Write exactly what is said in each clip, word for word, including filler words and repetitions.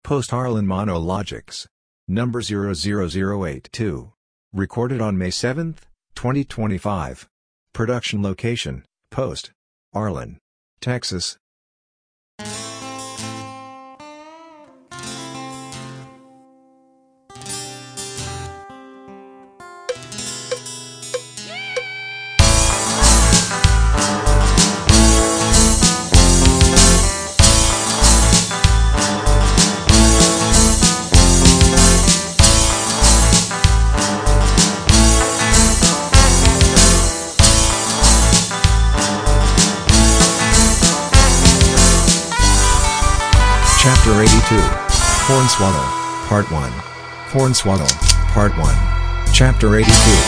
Post Harlan Monologics. Number zero zero zero eight two. Recorded on May seventh, twenty twenty-five. Production location, Post Harlan, Texas. Chapter eighty-two. Hornswoggle, Part one. Hornswoggle, Part one. Chapter eighty-two.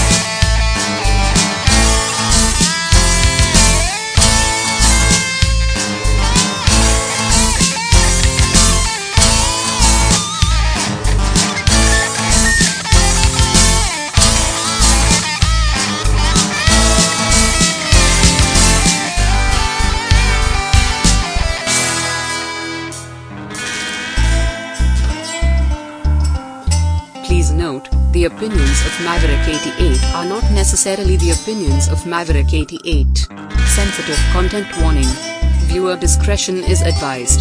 Please note, the opinions of Maverick eighty-eight are not necessarily the opinions of Maverick eighty-eight. Sensitive content warning. Viewer discretion is advised.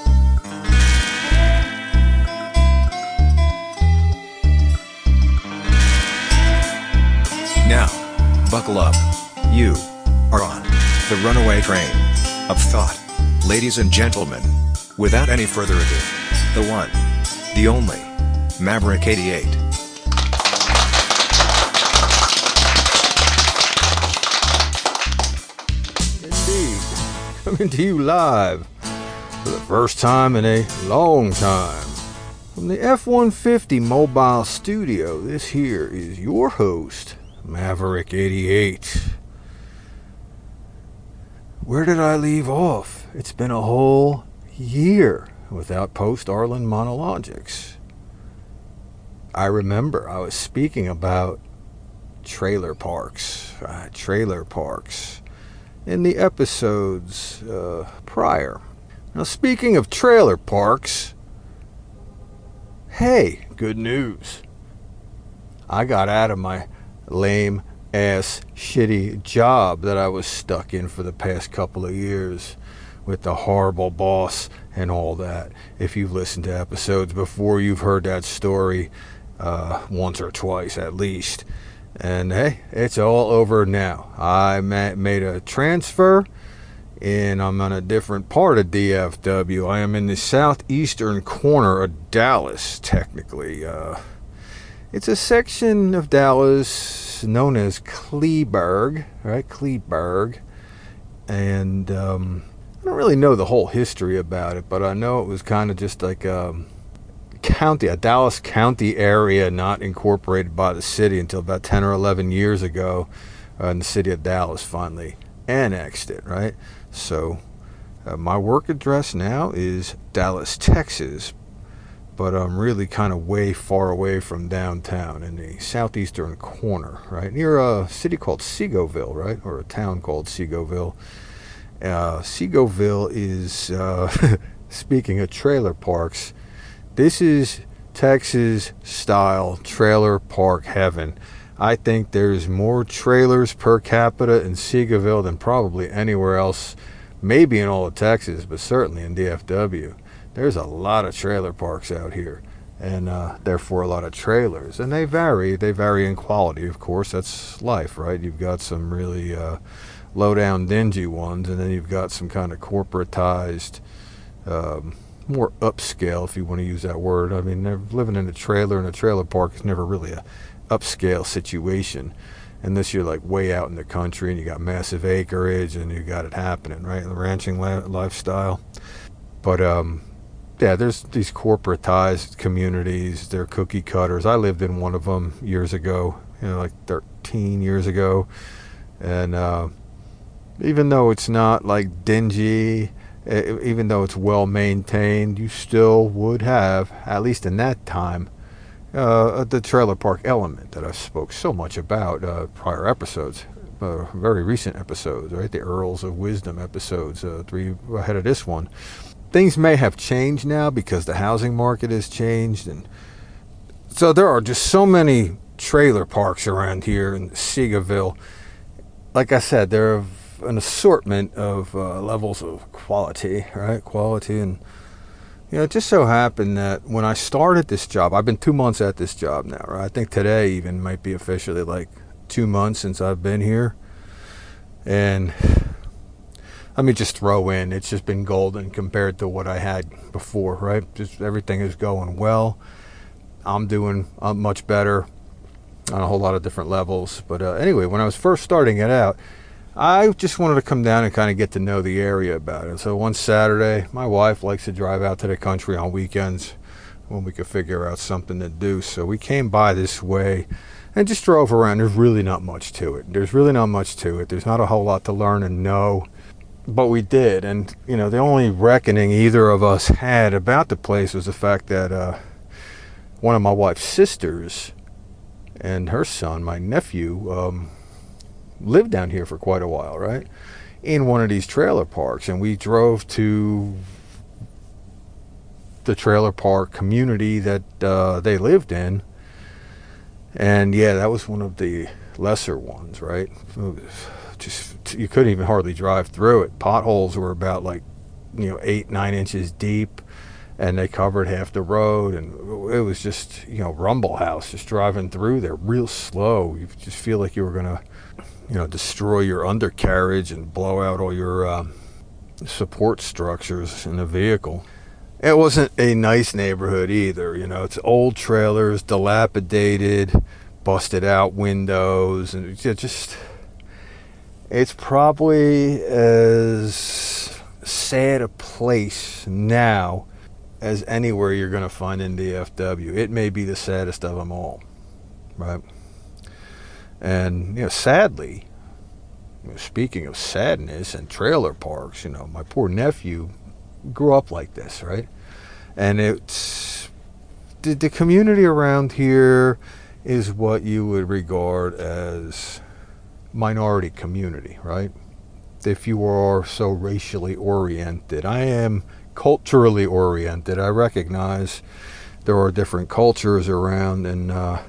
Now, buckle up. You are on the runaway train of thought. Ladies and gentlemen, without any further ado, the one, the only, Maverick eighty-eight. Indeed. Coming to you live for the first time in a long time. From the F one fifty Mobile Studio, this here is your host, Maverick eighty-eight. Where did I leave off? It's been a whole year without Post Harlan Monologics. I remember I was speaking about trailer parks, uh, trailer parks, in the episodes uh, prior. Now, speaking of trailer parks, hey, good news. I got out of my lame ass shitty job that I was stuck in for the past couple of years with the horrible boss and all that. If you've listened to episodes before, you've heard that story uh, once or twice at least. And hey, it's all over now. I ma- made a transfer and I'm on a different part of D F W. I am in the southeastern corner of Dallas, technically. Uh, it's a section of Dallas known as Kleberg, right? Kleberg. And um, I don't really know the whole history about it, but I know it was kind of just like a county, a Dallas County area not incorporated by the city until about ten or eleven years ago. Uh, and the city of Dallas finally annexed it, right? So uh, my work address now is Dallas, Texas, but I'm really kind of way far away from downtown in the southeastern corner, right? Near a city called Seagoville, right? Or a town called Seagoville. Uh, Seagoville is, uh, speaking of trailer parks, this is Texas-style trailer park heaven. I think there's more trailers per capita in Seagoville than probably anywhere else, maybe in all of Texas, but certainly in D F W. There's a lot of trailer parks out here, and uh, therefore a lot of trailers. And they vary. They vary in quality, of course. That's life, right? You've got some really uh, low-down, dingy ones, and then you've got some kind of corporatized, um, more upscale, if you want to use that word. I mean, living in a trailer in a trailer park is never really a upscale situation unless you're like way out in the country and you got massive acreage and you got it happening, right? The ranching la- lifestyle. But um yeah, there's these corporatized communities. They're cookie cutters. I lived in one of them years ago, you know, like thirteen years ago, and uh even though it's not like dingy, even though it's well maintained, you still would have, at least in that time, uh, the trailer park element that I spoke so much about uh, prior episodes, uh, very recent episodes, right? The Earls of Wisdom episodes, uh, three ahead of this one. things may have changed now because the housing market has changed. And so there are just so many trailer parks around here in Seagoville. Like I said, there are an assortment of uh, levels of quality, right? Quality. And, you know, it just so happened that when I started this job, I've been two months at this job now, right? I think today even might be officially like two months since I've been here. And let me just throw in, it's just been golden compared to what I had before, right? Just everything is going well. I'm doing uh, much better on a whole lot of different levels. But uh, anyway, when I was first starting it out, I just wanted to come down and kind of get to know the area about it. So one Saturday, my wife likes to drive out to the country on weekends when we could figure out something to do. So we came by this way and just drove around. There's really not much to it. There's really not much to it. There's not a whole lot to learn and know. But we did. And, you know, the only reckoning either of us had about the place was the fact that uh, one of my wife's sisters and her son, my nephew, um, lived down here for quite a while, right? In one of these trailer parks. And we drove to the trailer park community that uh, they lived in. And yeah, that was one of the lesser ones, right? Just, you couldn't even hardly drive through it. Potholes were about like, you know, eight, nine inches deep. And they covered half the road, and it was just, you know, rumble house, just driving through there real slow. You just feel like you were going to, you know, destroy your undercarriage and blow out all your um, support structures in the vehicle. It wasn't a nice neighborhood either, you know. It's old trailers, dilapidated, busted out windows, and it just, it's probably as sad a place now as anywhere you're going to find in D F W. It may be the saddest of them all, right? And, you know, sadly, you know, speaking of sadness and trailer parks, you know, my poor nephew grew up like this, right? And it's, the, the community around here is what you would regard as minority community, right? If you are so racially oriented. I am culturally oriented. I recognize there are different cultures around, and uh,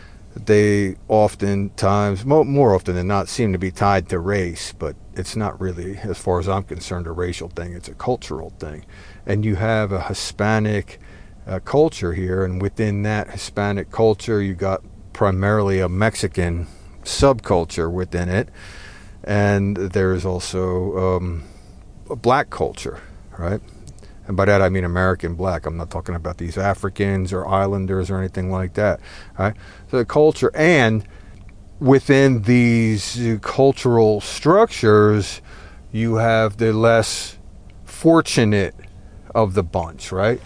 they oftentimes, mo- more often than not, seem to be tied to race, but it's not really, as far as I'm concerned, a racial thing. It's a cultural thing. And you have a Hispanic uh, culture here, and within that Hispanic culture, you got primarily a Mexican subculture within it, and there's also um, a black culture, right? And by that I mean American black. I'm not talking about these Africans or islanders or anything like that, right? So the culture, and within these cultural structures, you have the less fortunate of the bunch, right?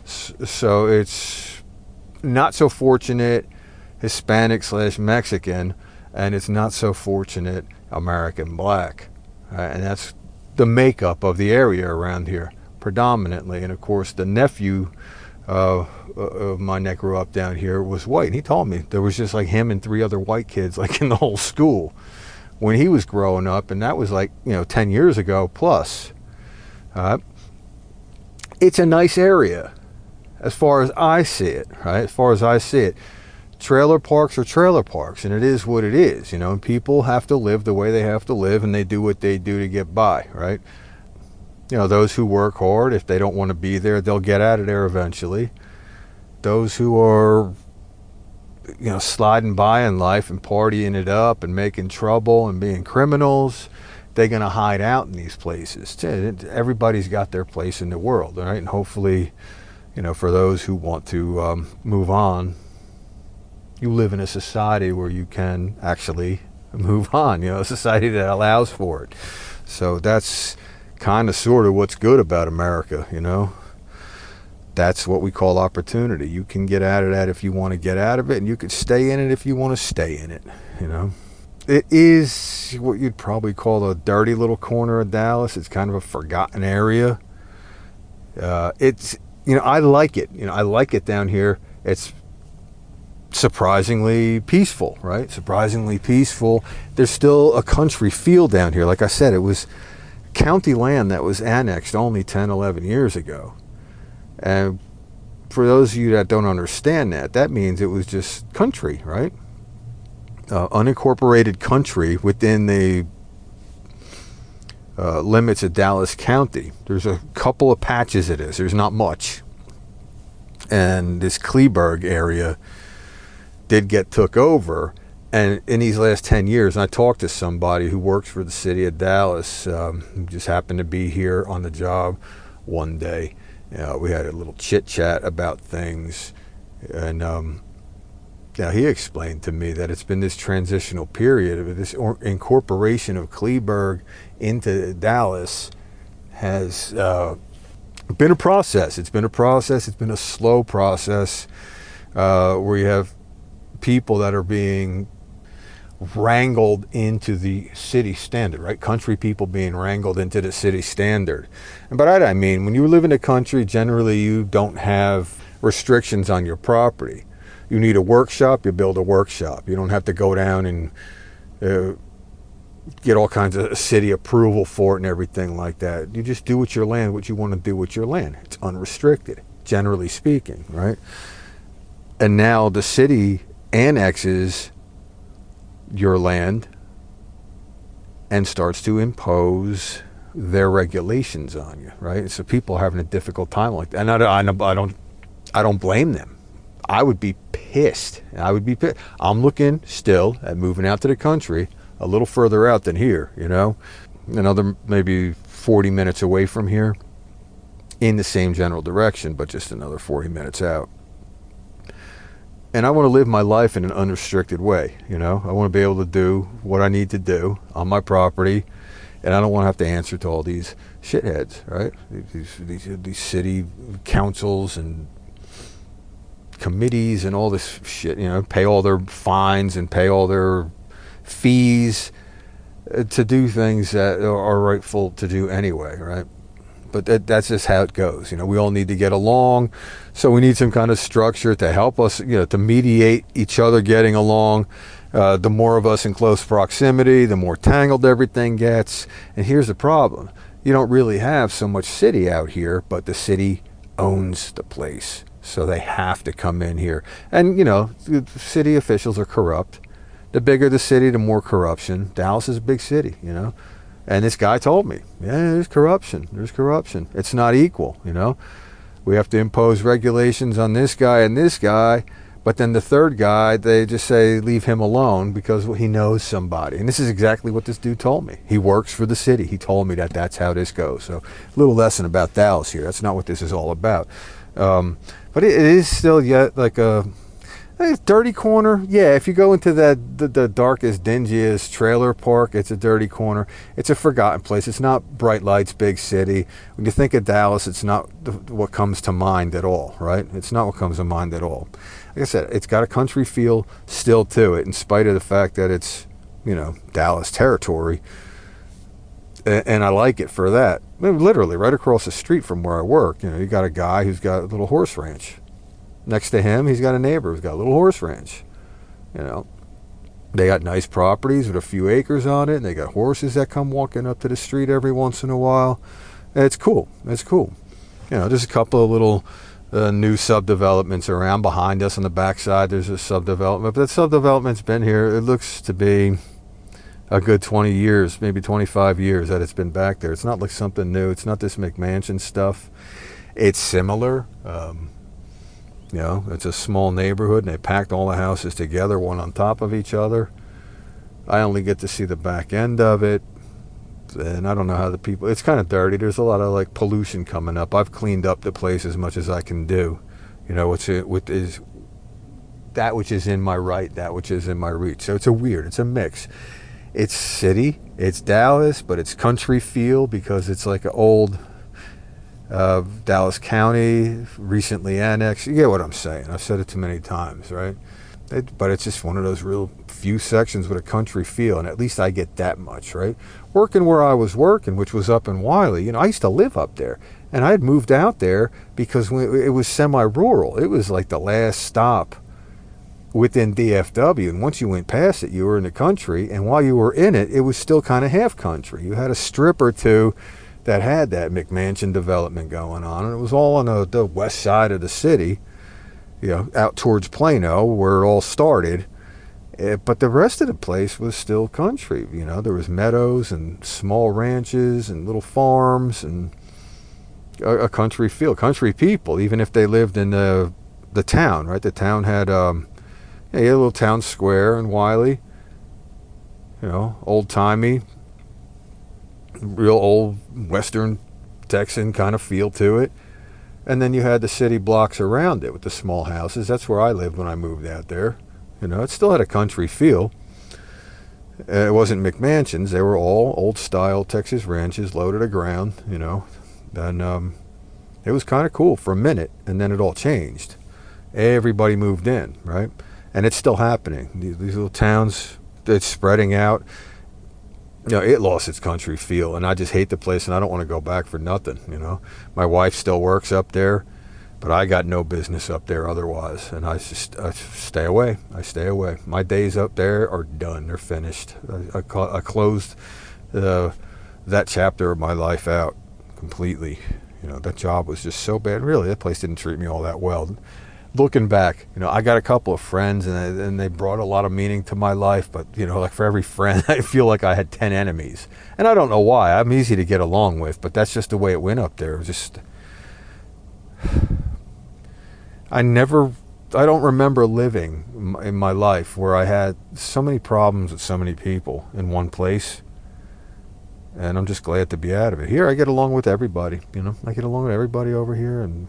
So it's not so fortunate Hispanic slash Mexican, and it's not so fortunate American black, right? And that's the makeup of the area around here predominantly. And of course the nephew uh, of mine that grew up down here was white, and he told me there was just like him and three other white kids like in the whole school when he was growing up, and that was like, you know, ten years ago plus. Uh, it's a nice area as far as I see it, right? As far as I see it, trailer parks are trailer parks, and it is what it is, you know, and people have to live the way they have to live, and they do what they do to get by, right? You know, those who work hard, if they don't want to be there, they'll get out of there eventually. Those who are, you know, sliding by in life and partying it up and making trouble and being criminals, they're going to hide out in these places. Everybody's got their place in the world, right? And hopefully, you know, for those who want to um, move on, you live in a society where you can actually move on, you know, a society that allows for it. So that's kind of sort of what's good about America, you know. That's what we call opportunity. You can get out of that if you want to get out of it, and you can stay in it if you want to stay in it, you know. It is what you'd probably call a dirty little corner of Dallas. It's kind of a forgotten area. Uh, it's, you know, I like it. You know, I like it down here. It's surprisingly peaceful, right? Surprisingly peaceful. There's still a country feel down here. Like I said, it was county land that was annexed only ten, eleven years ago. And for those of you that don't understand that, that means it was just country, right? Uh, unincorporated country within the uh, limits of Dallas County. There's a couple of patches of this. There's not much. And this Kleberg area did get took over. And in these last ten years, and I talked to somebody who works for the city of Dallas, um, who just happened to be here on the job one day. Uh, we had a little chit-chat about things. And um, yeah, he explained to me that it's been this transitional period of this or- incorporation of Kleberg into Dallas has uh, been a process. It's been a process. It's been a slow process uh, where you have people that are being wrangled into the city standard, right? Country people being wrangled into the city standard. And by that I mean, when you live in the country, generally you don't have restrictions on your property. You need a workshop, you build a workshop. You don't have to go down and uh, get all kinds of city approval for it and everything like that. You just do with your land what you want to do with your land. It's unrestricted, generally speaking, right? And now the city annexes your land and starts to impose their regulations on you, right? So people are having a difficult time like that. And I, I, I don't, I don't blame them. I would be pissed. I would be pissed. I'm looking still at moving out to the country, a little further out than here, you know, another maybe forty minutes away from here, in the same general direction, but just another forty minutes out. And I want to live my life in an unrestricted way, you know. I want to be able to do what I need to do on my property, and I don't want to have to answer to all these shitheads, right? These these these city councils and committees and all this shit, you know, pay all their fines and pay all their fees to do things that are rightful to do anyway, right? But that, that's just how it goes. You know, we all need to get along. So we need some kind of structure to help us, you know, to mediate each other getting along. Uh, the more of us in close proximity, the more tangled everything gets. And here's the problem. You don't really have so much city out here, but the city owns the place. So they have to come in here. And, you know, the city officials are corrupt. The bigger the city, the more corruption. Dallas is a big city, you know. And this guy told me, yeah, there's corruption. There's corruption. It's not equal, you know. We have to impose regulations on this guy and this guy. But then the third guy, they just say, leave him alone because he knows somebody. And this is exactly what this dude told me. He works for the city. He told me that that's how this goes. So a little lesson about Dallas here. That's not what this is all about. Um, but it, it is still yet like a... A dirty corner, yeah. If you go into that the, the darkest, dingiest trailer park, it's a dirty corner. It's a forgotten place. It's not bright lights, big city. When you think of Dallas, it's not the, what comes to mind at all, right? It's not what comes to mind at all. Like I said, it's got a country feel still to it, in spite of the fact that it's, you know, Dallas territory. And, and I like it for that. I mean, literally, right across the street from where I work, you know, you got a guy who's got a little horse ranch. Next to him, he's got a neighbor who's got a little horse ranch. You know, they got nice properties with a few acres on it, and they got horses that come walking up to the street every once in a while. It's cool. It's cool. You know, there's a couple of little uh, new subdevelopments around behind us on the backside. There's a subdevelopment, but that subdevelopment's been here. It looks to be a good twenty years, maybe twenty-five years that it's been back there. It's not like something new. It's not this McMansion stuff. It's similar. Um, You know, it's a small neighborhood, and they packed all the houses together, one on top of each other. I only get to see the back end of it, and I don't know how the people... It's kind of dirty. There's a lot of, like, pollution coming up. I've cleaned up the place as much as I can do. You know, what's it, what is that which is in my right, that which is in my reach. So it's a weird, it's a mix. It's city, it's Dallas, but it's country feel because it's like an old... Uh, Dallas County, recently annexed. You get what I'm saying. I've said it too many times, right? It, but it's just one of those real few sections with a country feel, and at least I get that much, right? Working where I was working, which was up in Wiley, you know, I used to live up there, and I had moved out there because it was semi-rural. It was like the last stop within D F W, and once you went past it, you were in the country, and while you were in it, it was still kind of half country. You had a strip or two that had that McMansion development going on, and it was all on the, the west side of the city, you know, out towards Plano, where it all started. Uh, but the rest of the place was still country. You know, there was meadows and small ranches and little farms and a, a country feel, country people, even if they lived in the the town, right? The town had um, yeah, you had a little town square in Wiley, you know, old-timey, real old Western Texan kind of feel to it. And then you had the city blocks around it with the small houses. That's where I lived when I moved out there. You know, it still had a country feel. Uh, it wasn't McMansions. They were all old-style Texas ranches loaded to ground, you know. And um, it was kind of cool for a minute, and then it all changed. Everybody moved in, right? And it's still happening. These, these little towns, it's spreading out. You know, it lost its country feel, and I just hate the place, and I don't want to go back for nothing, you know. My wife still works up there, but I got no business up there otherwise, and I just I stay away. I stay away. My days up there are done. They're finished. I, I, I closed uh, that chapter of my life out completely. You know, that job was just so bad. Really, that place didn't treat me all that well. Looking back, you know, I got a couple of friends, and they, and they brought a lot of meaning to my life. But, you know, like for every friend, I feel like I had ten enemies. And I don't know why. I'm easy to get along with, but that's just the way it went up there. It was just... I never... I don't remember living in my life where I had so many problems with so many people in one place. And I'm just glad to be out of it. Here, I get along with everybody, you know. I get along with everybody over here, and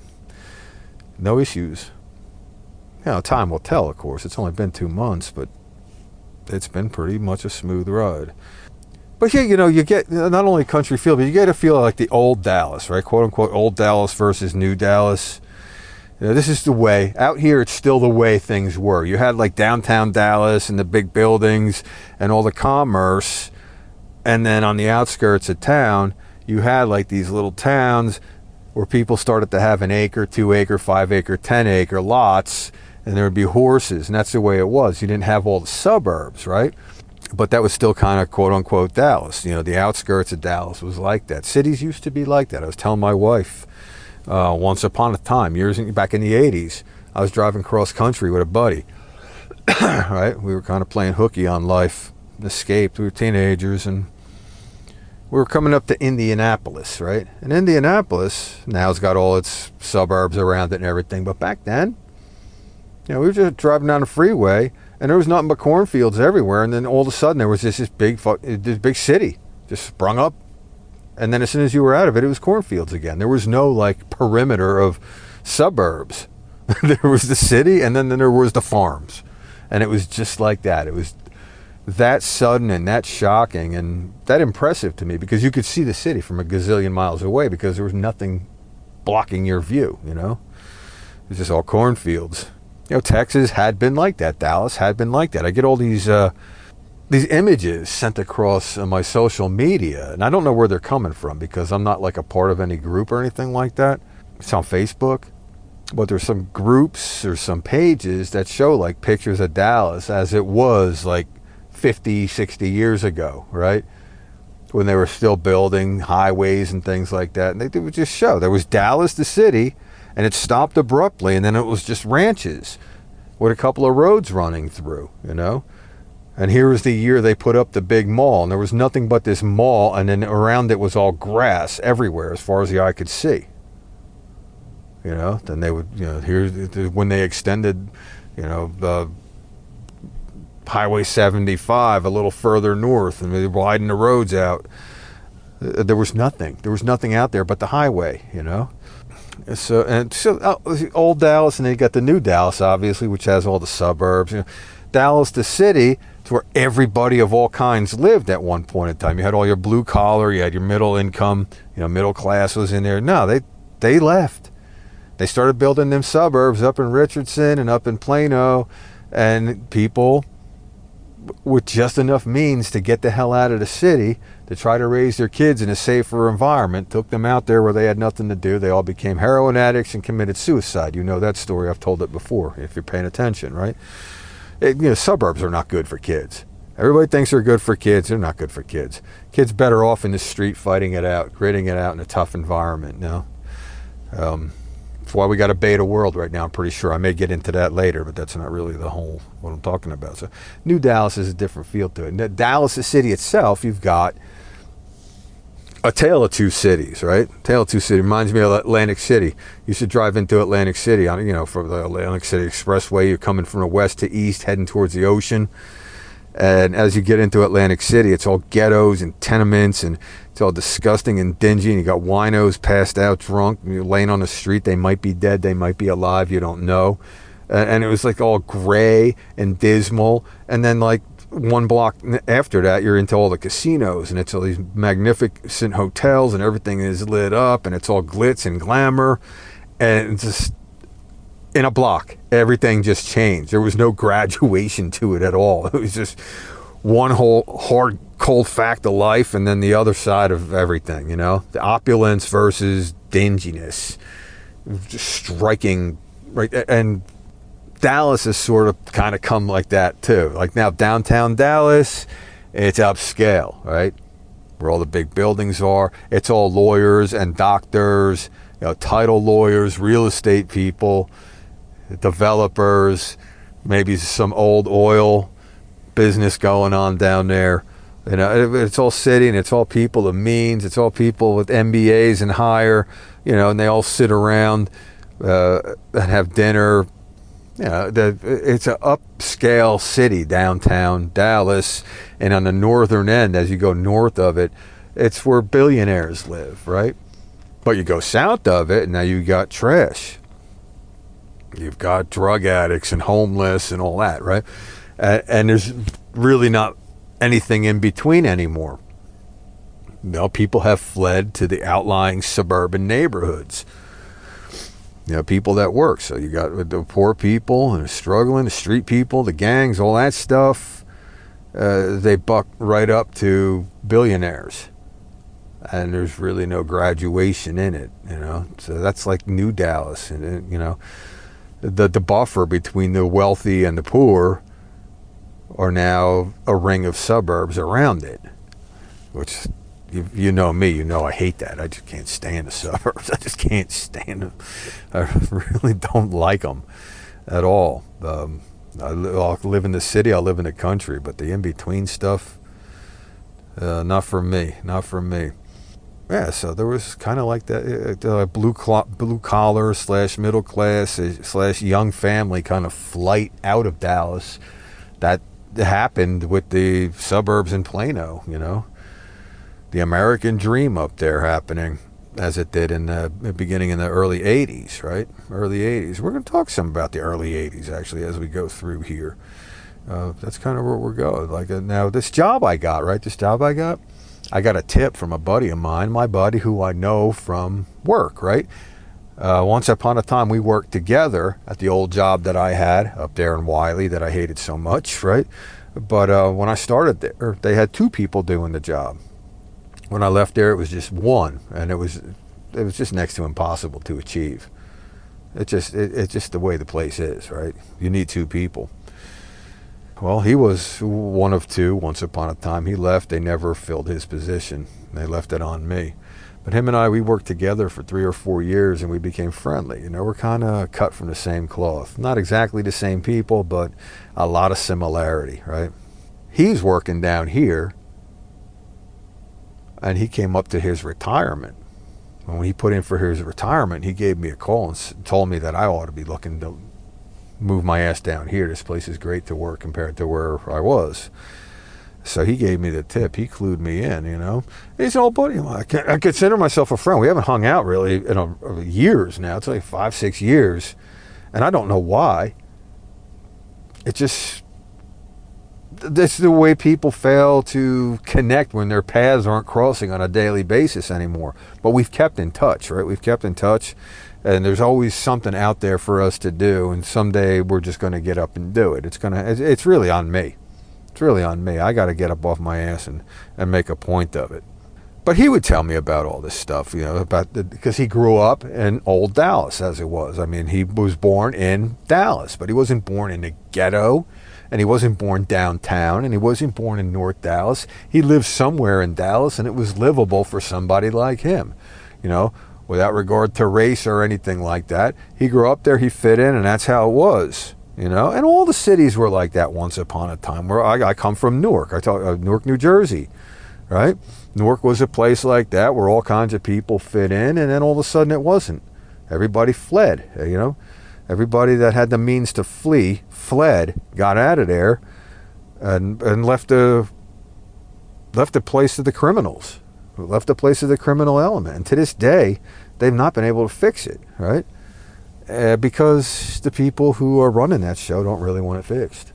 no issues. You know, time will tell, of course. It's only been two months, but it's been pretty much a smooth ride. But yeah, you know, you get not only country feel, but you get a feel like the old Dallas, right? Quote unquote, old Dallas versus new Dallas. You know, this is the way. Out here, it's still the way things were. You had like downtown Dallas and the big buildings and all the commerce. And then on the outskirts of town, you had like these little towns where people started to have an acre, two acre, five acre, ten acre lots. And there would be horses, and that's the way it was. You didn't have all the suburbs, right? But that was still kind of quote-unquote Dallas. You know, the outskirts of Dallas was like that. Cities used to be like that. I was telling my wife uh, once upon a time, years in, back in the eighties, I was driving cross-country with a buddy, right? We were kind of playing hooky on life, escaped. We were teenagers, and we were coming up to Indianapolis, right? And Indianapolis now's got all its suburbs around it and everything, but back then, you know, we were just driving down the freeway, and there was nothing but cornfields everywhere. And then all of a sudden, there was this, this big, this big city just sprung up. And then as soon as you were out of it, it was cornfields again. There was no like perimeter of suburbs. There was the city, and then, then there was the farms, and it was just like that. It was that sudden and that shocking and that impressive to me, because you could see the city from a gazillion miles away because there was nothing blocking your view. You know, it was just all cornfields. You know, Texas had been like that. Dallas had been like that. I get all these uh, these images sent across uh, my social media, and I don't know where they're coming from because I'm not like a part of any group or anything like that. It's on Facebook, but there's some groups or some pages that show like pictures of Dallas as it was like fifty, sixty years ago, right? When they were still building highways and things like that. And they, they would just show there was Dallas, the city, and it stopped abruptly, and then it was just ranches with a couple of roads running through, you know. And here was the year they put up the big mall, and there was nothing but this mall, and then around it was all grass everywhere as far as the eye could see. You know, then they would, you know, here's when they extended, you know, the Highway seventy-five a little further north, and they widened the roads out. There was nothing. There was nothing out there but the highway, you know. So and so uh, old Dallas, and then you got the new Dallas, obviously, which has all the suburbs. You know, Dallas, the city, it's where everybody of all kinds lived at one point in time. You had all your blue collar, you had your middle income, you know, middle class was in there. No, they they left. They started building them suburbs up in Richardson and up in Plano, and people with just enough means to get the hell out of the city to try to raise their kids in a safer environment took them out there where they had nothing to do. They all became heroin addicts and committed suicide. You know that story. I've told it before if you're paying attention, right? It, you know, suburbs are not good for kids. Everybody thinks they're good for kids. They're not good for kids. Kids better off in the street fighting it out, gritting it out in a tough environment. No, um, that's why we got a beta world right now. I'm pretty sure I may get into that later, but that's not really the whole what I'm talking about. So, New Dallas is a different feel to it. Now, Dallas, the city itself, you've got a tale of two cities, right? Tale of two cities reminds me of Atlantic City. You used to drive into Atlantic City on, you know, from the Atlantic City Expressway. You're coming from the west to east, heading towards the ocean. And as you get into Atlantic City, it's all ghettos and tenements, and it's all disgusting and dingy. And you got winos passed out, drunk, and you're laying on the street. They might be dead, they might be alive. You don't know. And it was like all gray and dismal. And then like one block after that, you're into all the casinos, and it's all these magnificent hotels, and everything is lit up, and it's all glitz and glamour, and it's just in a block, everything just changed. There was no graduation to it at all. It was just one whole hard, cold fact of life, and then the other side of everything. You know, the opulence versus dinginess, just striking, right? And Dallas has sort of kind of come like that too. Like now downtown Dallas, it's upscale, right? Where all the big buildings are. It's all lawyers and doctors, you know, title lawyers, real estate people, developers, maybe some old oil business going on down there. You know, it's all city, and it's all people of means. It's all people with M B As and higher, you know, and they all sit around uh, and have dinner. You know, the, it's an upscale city, downtown Dallas, and on the northern end, as you go north of it, it's where billionaires live, right? But you go south of it, and now you got trash. You've got drug addicts and homeless and all that, right? Uh, and there's really not anything in between anymore. You know, people have fled to the outlying suburban neighborhoods. You know, people that work. So you got the poor people and struggling, the street people, the gangs, all that stuff. Uh, they buck right up to billionaires. And there's really no graduation in it, you know. So that's like New Dallas. And, you know, the, the buffer between the wealthy and the poor are now a ring of suburbs around it, which... You, you know me, you know I hate that. I just can't stand the suburbs. I just can't stand them. I really don't like them at all. Um, I li- I'll live in the city, I'll live in the country, but the in-between stuff, uh, not for me, not for me. Yeah, so there was kind of like that uh, blue cl- blue collar slash middle class uh, slash young family kind of flight out of Dallas that happened with the suburbs in Plano, you know. The American dream up there happening as it did in the beginning in the early eighties, right? Early eighties. We're going to talk some about the early eighties, actually, as we go through here. Uh, that's kind of where we're going. Like uh, now, this job I got, right? This job I got, I got a tip from a buddy of mine, my buddy who I know from work, right? Uh, once upon a time, we worked together at the old job that I had up there in Wiley that I hated so much, right? But uh, when I started there, they had two people doing the job. When I left there, it was just one, and it was it was just next to impossible to achieve. It just it, it's just the way the place is, right? You need two people. Well, he was one of two. Once upon a time, he left. They never filled his position. They left it on me. But him and I, we worked together for three or four years, and we became friendly. You know, we're kind of cut from the same cloth. Not exactly the same people, but a lot of similarity, right? He's working down here. And he came up to his retirement. When he put in for his retirement, he gave me a call and told me that I ought to be looking to move my ass down here. This place is great to work compared to where I was. So he gave me the tip. He clued me in, you know. He's an old buddy of mine. I consider myself a friend. We haven't hung out really in a, a years now. It's like five, six years. And I don't know why. It just... This is the way people fail to connect when their paths aren't crossing on a daily basis anymore. But we've kept in touch, right? We've kept in touch, and there's always something out there for us to do. And someday we're just going to get up and do it. It's gonna. It's really on me. It's really on me. I got to get up off my ass and, and make a point of it. But he would tell me about all this stuff, you know, about the, because he grew up in old Dallas, as it was. I mean, he was born in Dallas, but he wasn't born in the ghetto. And he wasn't born downtown, and he wasn't born in North Dallas. He lived somewhere in Dallas, and it was livable for somebody like him, you know, without regard to race or anything like that. He grew up there, he fit in, and that's how it was, you know. And all the cities were like that once upon a time. Where I, I come from Newark, I talk uh, Newark, New Jersey, right? Newark was a place like that where all kinds of people fit in, and then all of a sudden it wasn't. Everybody fled, you know. Everybody that had the means to flee fled, got out of there, and and left a left a place to the criminals, left a place to the criminal element. And to this day, they've not been able to fix it, right? Uh, because the people who are running that show don't really want it fixed.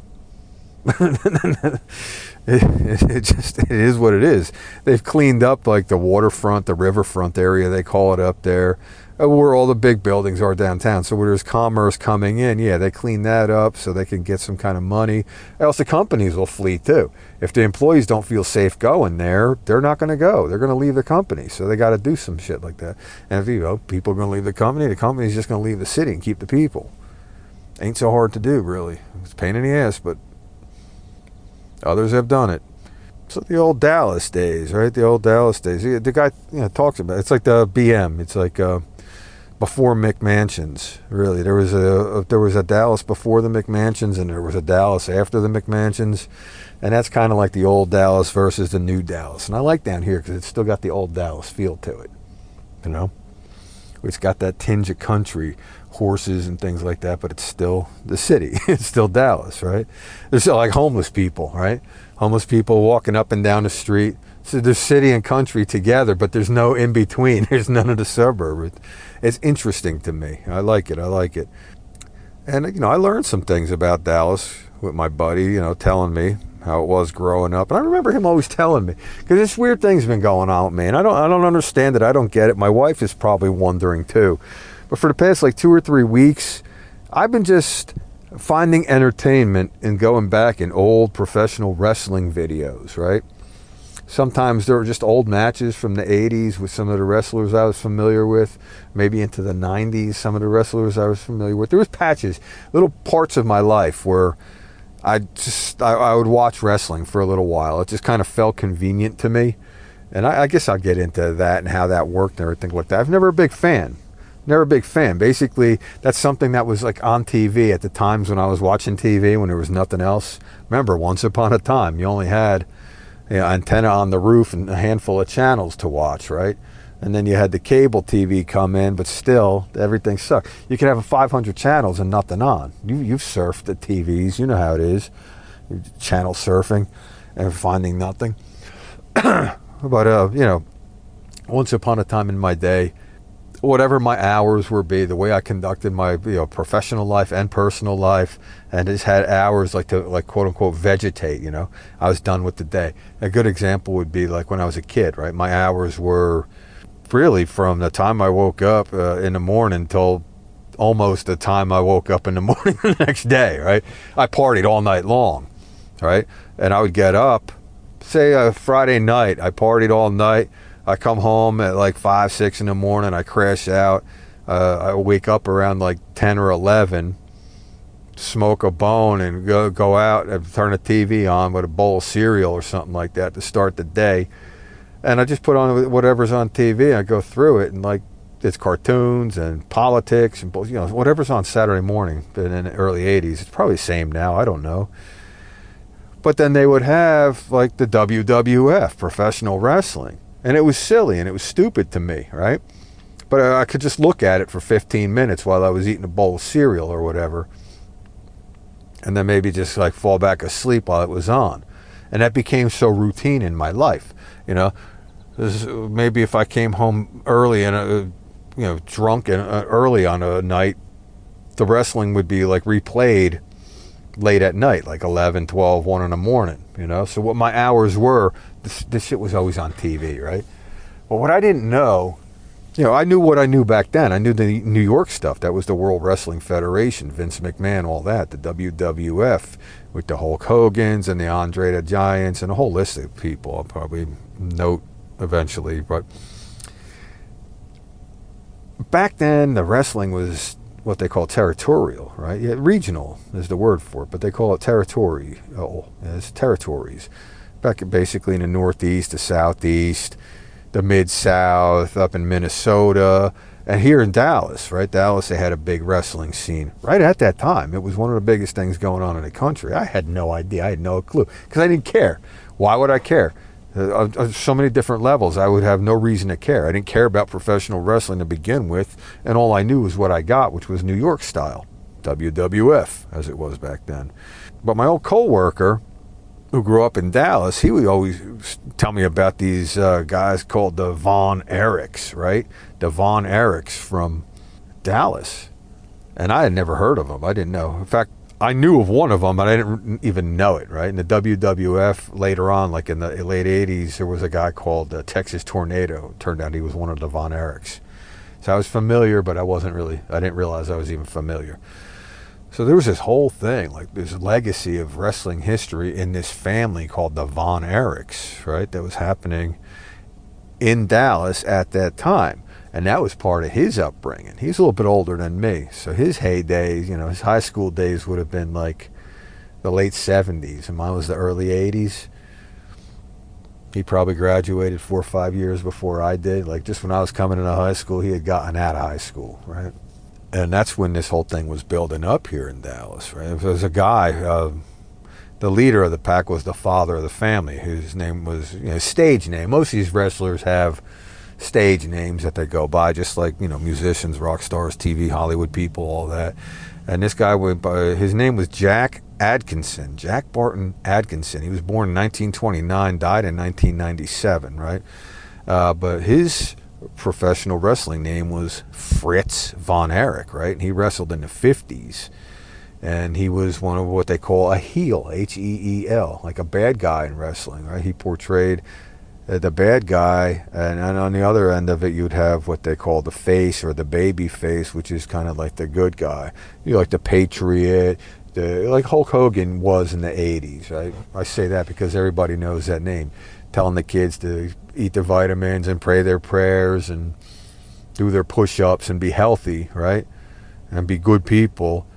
it, it, it just it is what it is. They've cleaned up like the waterfront, the riverfront area, they call it up there, where all the big buildings are downtown. So where there's commerce coming in, yeah, they clean that up so they can get some kind of money. Else the companies will flee too. If the employees don't feel safe going there, they're not going to go. They're going to leave the company. So they got to do some shit like that. And if you know people are going to leave the company, the company's just going to leave the city and keep the people. Ain't so hard to do, really. It's a pain in the ass, but others have done it. So the old Dallas days, right? The old Dallas days. The guy, you know, talks about it. It's like the B M. It's like uh, before McMansions. Really, there was a there was a Dallas before the McMansions, and there was a Dallas after the McMansions, and that's kind of like the old Dallas versus the new Dallas. And I like down here because it's still got the old Dallas feel to it. You know, it's got that tinge of country, horses and things like that, but it's still the city. It's still Dallas, right? There's still like homeless people, right? Homeless people walking up and down the street. So there's city and country together, but there's no in between. There's none of the suburb. It's interesting to me. I like it. I like it. And, you know, I learned some things about Dallas with my buddy, you know, telling me how it was growing up. And I remember him always telling me, because this weird thing's been going on with me, and I don't, I don't understand it. I don't get it. My wife is probably wondering too. But for the past like two or three weeks, I've been just finding entertainment in going back in old professional wrestling videos, right? Sometimes there were just old matches from the eighties with some of the wrestlers I was familiar with, maybe into the nineties, some of the wrestlers I was familiar with. There was patches, little parts of my life where I just, I, I would watch wrestling for a little while. It just kind of felt convenient to me. And I, I guess I'll get into that and how that worked and everything like that. I was never a big fan. Never a big fan. Basically, that's something that was like on T V at the times when I was watching T V, when there was nothing else. Remember, once upon a time, you only had, you know, antenna on the roof and a handful of channels to watch, right? And then you had the cable T V come in, but still, everything sucked. You could have five hundred channels and nothing on. You, you've surfed the T Vs. You know how it is. Channel surfing and finding nothing. But, uh, you know, once upon a time in my day, whatever my hours were be, the way I conducted my, you know, professional life and personal life, and just had hours like to, like, quote unquote, vegetate, you know, I was done with the day. A good example would be like when I was a kid, right? My hours were really from the time I woke up uh, in the morning till almost the time I woke up in the morning the next day, right? I partied all night long, right? And I would get up, say a Friday night, I partied all night. I come home at like five, six in the morning. I crash out. Uh, I wake up around like ten or eleven, smoke a bone, and go go out and turn the T V on with a bowl of cereal or something like that to start the day. And I just put on whatever's on T V. I go through it, and like it's cartoons and politics and, you know, whatever's on Saturday morning. But in the early eighties, it's probably the same now. I don't know. But then they would have like the W W F, professional wrestling. And it was silly and it was stupid to me, right? But I could just look at it for fifteen minutes while I was eating a bowl of cereal or whatever. And then maybe just like fall back asleep while it was on. And that became so routine in my life, you know. This, maybe if I came home early and, uh, you know, drunk and uh, early on a night, the wrestling would be like replayed late at night, like eleven, twelve, one in the morning, you know. So what my hours were, this, this shit was always on T V, right? But what I didn't know, you know, I knew what I knew back then. I knew the New York stuff. That was the World Wrestling Federation, Vince McMahon, all that, the W W F with the Hulk Hogans and the Andre the Giants and a whole list of people I'll probably note eventually. But back then, the wrestling was what they call territorial, right? Yeah, regional is the word for it, but they call it territory. Oh, it's territories. Back basically in the Northeast, the Southeast, the Mid-South, up in Minnesota, and here in Dallas, right? Dallas, they had a big wrestling scene. Right at that time, it was one of the biggest things going on in the country. I had no idea. I had no clue because I didn't care. Why would I care? Uh, on so many different levels, I would have no reason to care. I didn't care about professional wrestling to begin with, and all I knew was what I got, which was New York style, W W F, as it was back then. But my old co-worker, who grew up in Dallas, he would always tell me about these uh, guys called the Von Erichs, right? The Von Erichs from Dallas. And I had never heard of them. I didn't know. In fact, I knew of one of them, but I didn't even know it, right? In the W W F, later on, like in the late eighties, there was a guy called the Texas Tornado. It turned out he was one of the Von Erichs. So I was familiar, but I wasn't really, I didn't realize I was even familiar. So there was this whole thing, like this legacy of wrestling history in this family called the Von Erichs, right? That was happening in Dallas at that time. And that was part of his upbringing. He's a little bit older than me. So his heyday, you know, his high school days would have been like the late seventies. And mine was the early eighties. He probably graduated four or five years before I did. Like just when I was coming into high school, he had gotten out of high school, right? And that's when this whole thing was building up here in Dallas, right? There was a guy, uh, the leader of the pack was the father of the family, whose name was, you know, stage name. Most of these wrestlers have stage names that they go by, just like, you know, musicians, rock stars, T V, Hollywood people, all that. And this guy, went by, his name was Jack Adkinson, Jack Barton Adkinson. He was born in nineteen twenty-nine, died in nineteen ninety-seven, right? Uh, but his professional wrestling name was Fritz Von Erich, right? And he wrestled in the fifties. And he was one of what they call a heel, H E E L, like a bad guy in wrestling, right? He portrayed uh, the bad guy, and, and on the other end of it, you'd have what they call the face or the baby face, which is kind of like the good guy. You know, like the Patriot, the, like Hulk Hogan was in the eighties, right? I say that because everybody knows that name. Telling the kids to eat their vitamins and pray their prayers and do their push-ups and be healthy, right? And be good people.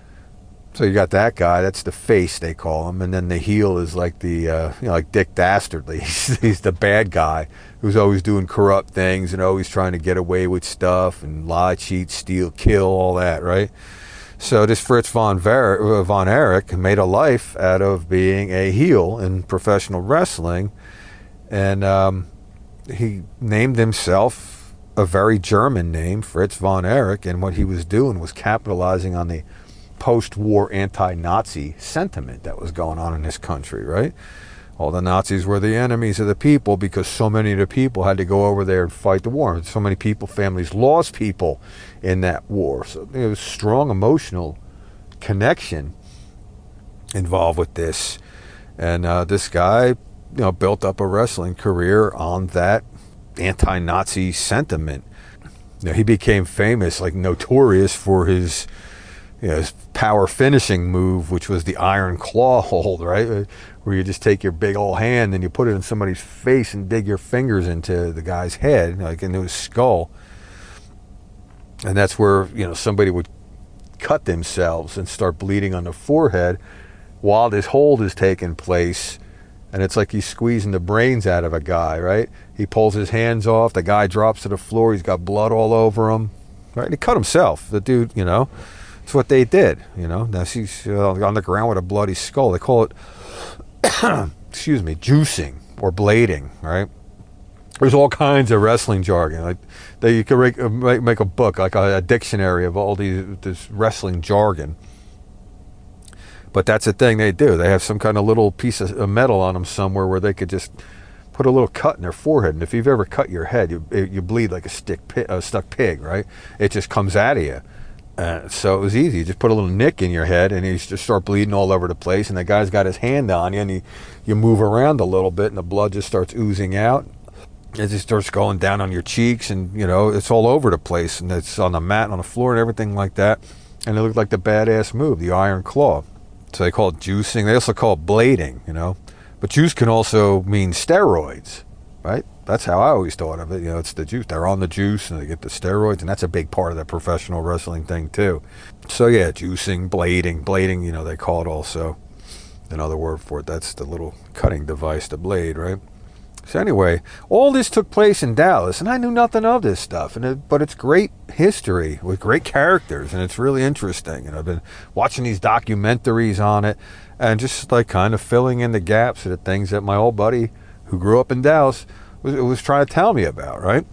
So you got that guy, that's the face, they call him. And then the heel is like the, uh, you know, like Dick Dastardly. He's, he's the bad guy who's always doing corrupt things and always trying to get away with stuff and lie, cheat, steal, kill, all that, right? So this Fritz von, Ver- von Erich made a life out of being a heel in professional wrestling. And um, he named himself a very German name, Fritz von Erich, and what he was doing was capitalizing on the post-war anti-Nazi sentiment that was going on in this country, right? All the Nazis were the enemies of the people because so many of the people had to go over there and fight the war. So many people, families lost people in that war. So there was strong emotional connection involved with this. And uh, this guy, you know, built up a wrestling career on that anti-Nazi sentiment. You know, he became famous, like notorious for his, you know, his power finishing move, which was the iron claw hold, right? Where you just take your big old hand and you put it in somebody's face and dig your fingers into the guy's head, like into his skull. And that's where, you know, somebody would cut themselves and start bleeding on the forehead while this hold is taking place. And it's like he's squeezing the brains out of a guy, right? He pulls his hands off. The guy drops to the floor. He's got blood all over him, right? He cut himself. The dude, you know, it's what they did, you know. Now he's uh, on the ground with a bloody skull. They call it, excuse me, juicing or blading, right? There's all kinds of wrestling jargon. Like that, you could make, make a book, like a, a dictionary of all these this wrestling jargon. But that's the thing they do. They have some kind of little piece of metal on them somewhere where they could just put a little cut in their forehead. And if you've ever cut your head, you you bleed like a stick, a stuck pig, right? It just comes out of you. Uh, so it was easy. You just put a little nick in your head and you just start bleeding all over the place. And the guy's got his hand on you and you, you move around a little bit and the blood just starts oozing out. It just starts going down on your cheeks and, you know, it's all over the place. And it's on the mat, on the floor and everything like that. And it looked like the badass move, the iron claw. So they call it juicing. They also call it blading, you know. But juice can also mean steroids, right? That's how I always thought of it. You know, it's the juice. They're on the juice and they get the steroids, and that's a big part of the professional wrestling thing too. So yeah, juicing, blading, blading, you know, they call it also. Another word for it. That's the little cutting device, the blade, right? So anyway, all this took place in Dallas, and I knew nothing of this stuff. And it, but it's great history with great characters, and it's really interesting. And I've been watching these documentaries on it, and just like kind of filling in the gaps of the things that my old buddy who grew up in Dallas was, was trying to tell me about, right?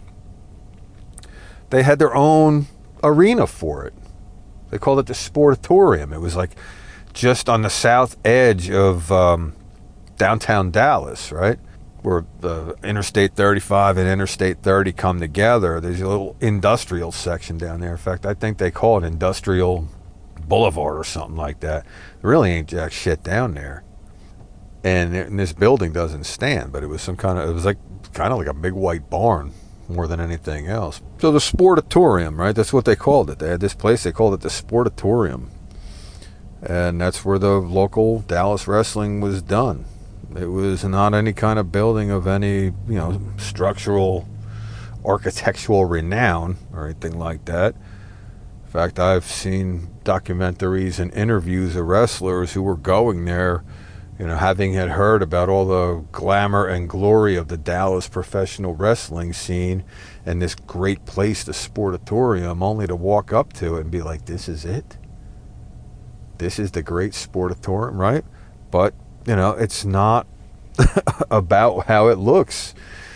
They had their own arena for it. They called it the Sportatorium. It was like just on the south edge of um, downtown Dallas, right? Where the Interstate thirty-five and Interstate thirty come together. There's a little industrial section down there. In fact, I think they call it Industrial Boulevard or something like that. There really ain't jack shit down there. And, and this building doesn't stand, but it was some kind of, it was like kind of like a big white barn more than anything else. So the Sportatorium, right? That's what they called it. They had this place, they called it the Sportatorium. And that's where the local Dallas wrestling was done. It was not any kind of building of any, you know, structural, architectural renown or anything like that. In fact, I've seen documentaries and interviews of wrestlers who were going there, you know, having had heard about all the glamour and glory of the Dallas professional wrestling scene and this great place, the Sportatorium, only to walk up to it and be like, this is it? This is the great Sportatorium, right? But you know, it's not about how it looks.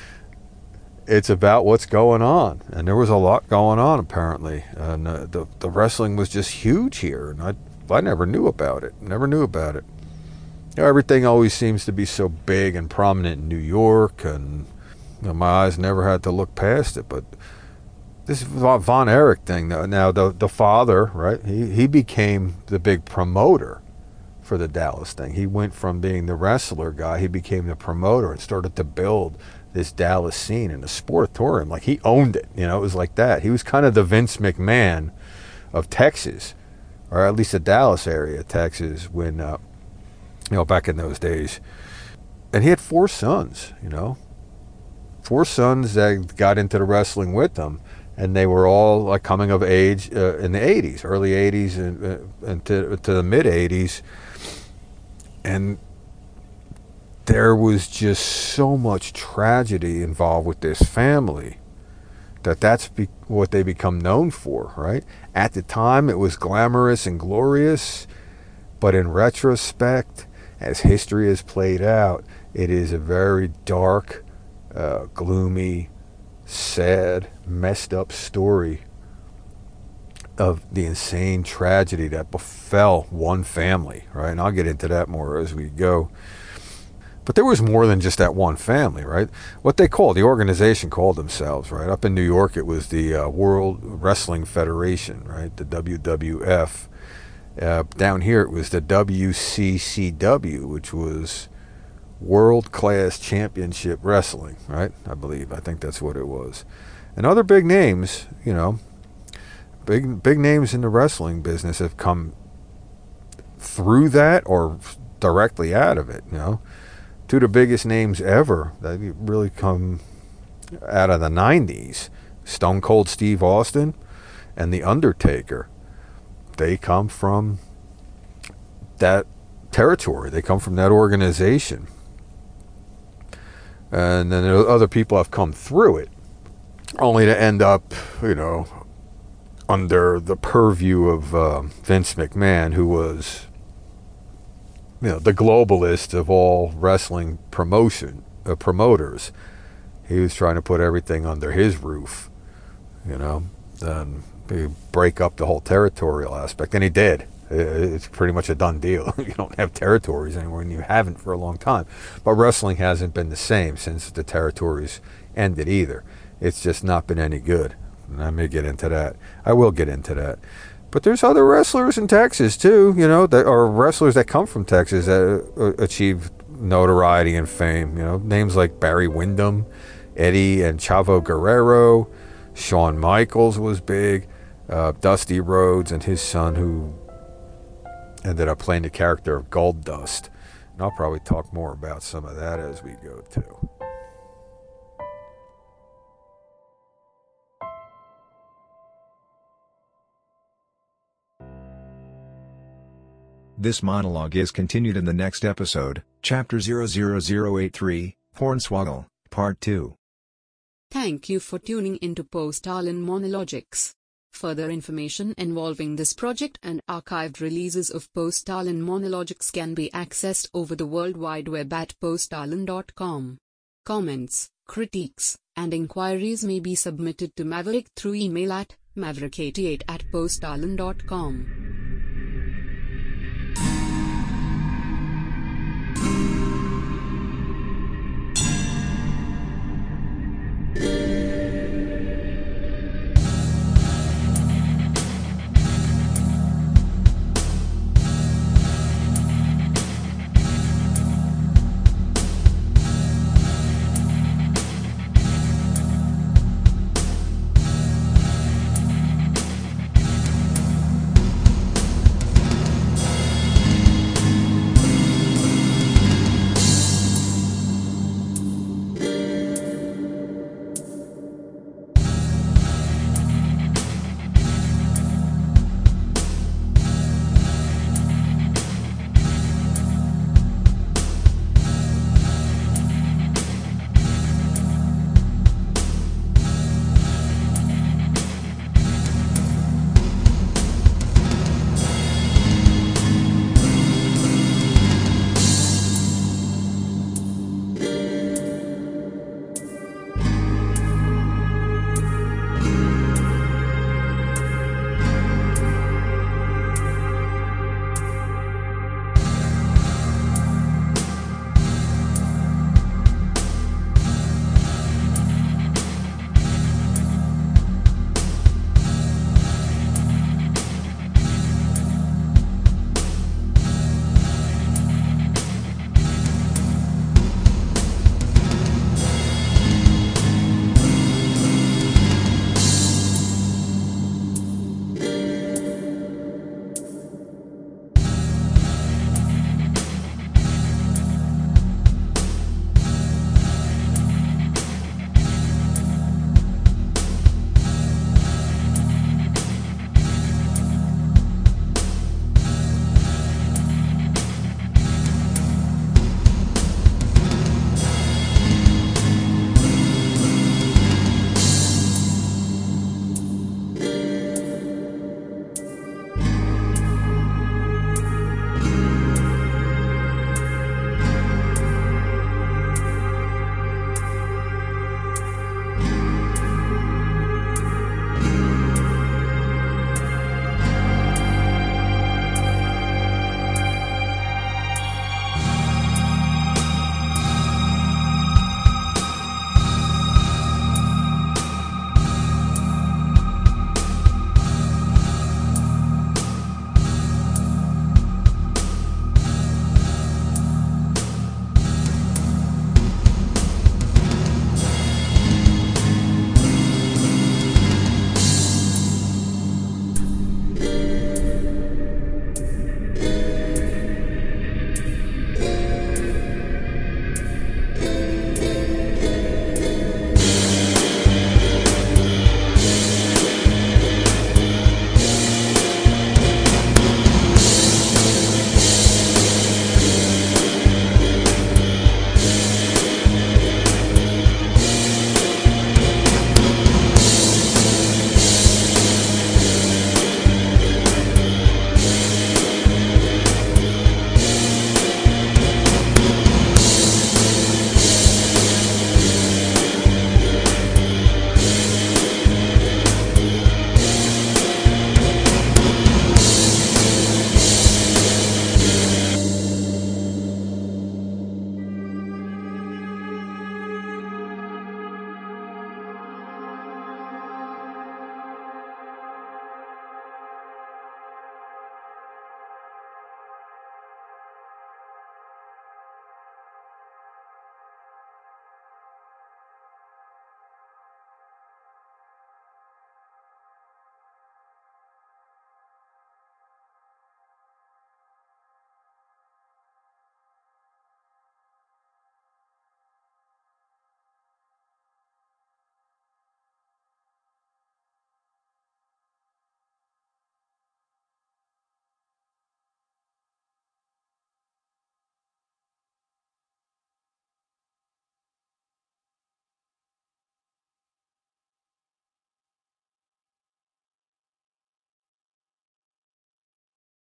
It's about what's going on. And there was a lot going on, apparently. And uh, the, the wrestling was just huge here. And I, I never knew about it. Never knew about it. You know, everything always seems to be so big and prominent in New York. And you know, my eyes never had to look past it. But this Von Erich thing, now the, the father, right, he, he became the big promoter for the Dallas thing. He went from being the wrestler guy, he became the promoter and started to build this Dallas scene in the Sportatorium. Like, he owned it, you know, it was like that. He was kind of the Vince McMahon of Texas, or at least the Dallas area of Texas, when, uh, you know, back in those days. And he had four sons, you know, four sons that got into the wrestling with him. And they were all like coming of age uh, in the eighties, early eighties and, uh, and to, to the mid eighties. And there was just so much tragedy involved with this family that that's be- what they become known for, right? At the time, it was glamorous and glorious, but in retrospect, as history has played out, it is a very dark, uh, gloomy, sad, messed up story of the insane tragedy that befell one family, right? And I'll get into that more as we go. But there was more than just that one family, right? What they called, the organization called themselves, right? Up in New York, it was the uh, World Wrestling Federation, right? The W W F. Uh, down here, it was the W C C W, which was World Class Championship Wrestling, right? I believe. I think that's what it was. And other big names, you know, big big names in the wrestling business have come through that or directly out of it, you know. Two of the biggest names ever that really come out of the nineties, Stone Cold Steve Austin and The Undertaker. They come from that territory. They come from that organization. And then other people have come through it, only to end up, you know, under the purview of uh, Vince McMahon, who was, you know, the globalist of all wrestling promotion uh, promoters. He was trying to put everything under his roof, you know, and break up the whole territorial aspect, and he did. It's pretty much a done deal. You don't have territories anymore, and you haven't for a long time. But wrestling hasn't been the same since the territories ended either. It's just not been any good. And I may get into that. I will get into that. But there's other wrestlers in Texas, too, you know, that are wrestlers that come from Texas that uh, achieve notoriety and fame. You know, names like Barry Windham, Eddie and Chavo Guerrero, Shawn Michaels was big, uh, Dusty Rhodes and his son, who ended up playing the character of Gold Dust. And I'll probably talk more about some of that as we go, too. This monologue is continued in the next episode, Chapter zero zero zero eight three, Hornswoggle, Part two. Thank you for tuning into Post-Stalin Monologics. Further information involving this project and archived releases of Post-Stalin Monologics can be accessed over the World Wide Web at post stalin dot com. Comments, critiques, and inquiries may be submitted to Maverick through email at maverick eighty-eight at post stalin dot com.